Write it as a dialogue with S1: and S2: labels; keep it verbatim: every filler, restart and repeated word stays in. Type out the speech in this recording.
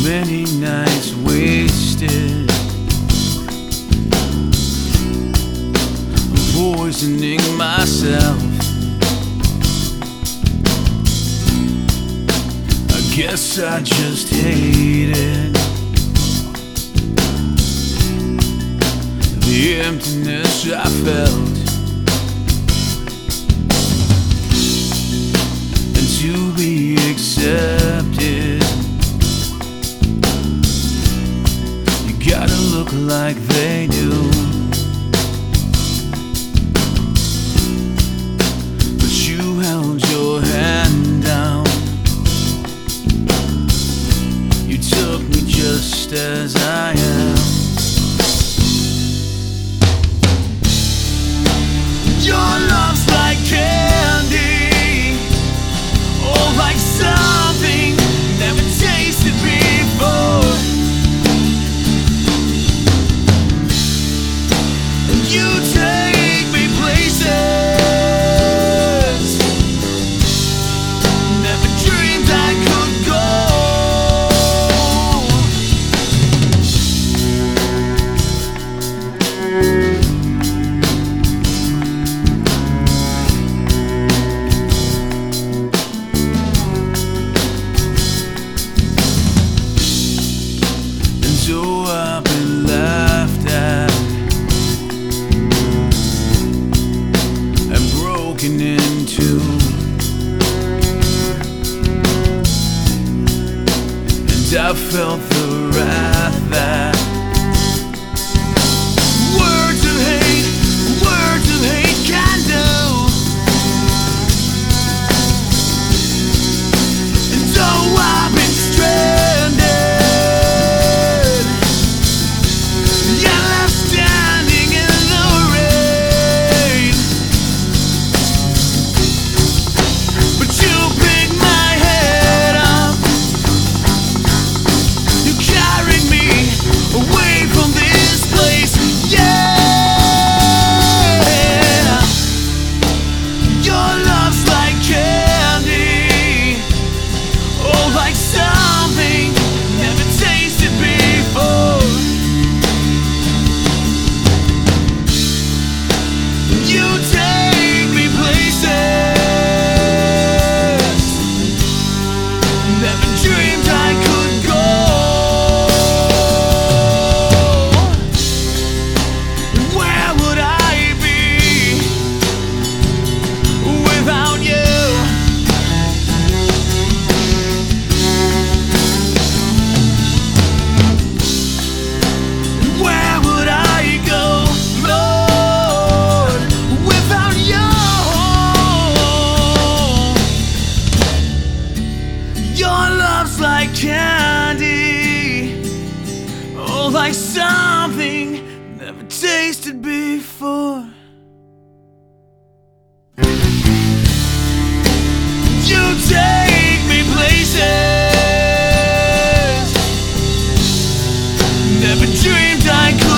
S1: many nights wasted, poisoning myself. I guess I just hated the emptiness I felt, and to be accepted, you gotta look like they do. But you held your hand down, you took me just as I am. Your love's like candy, or like something never tasted before. And you take me places never dreamed I could go. So I've been laughed at and broken into, and I felt the wrath that words of hate, words of hate can do. And so I've been stranded, like candy, oh, like something never tasted before. You take me places never dreamed I could.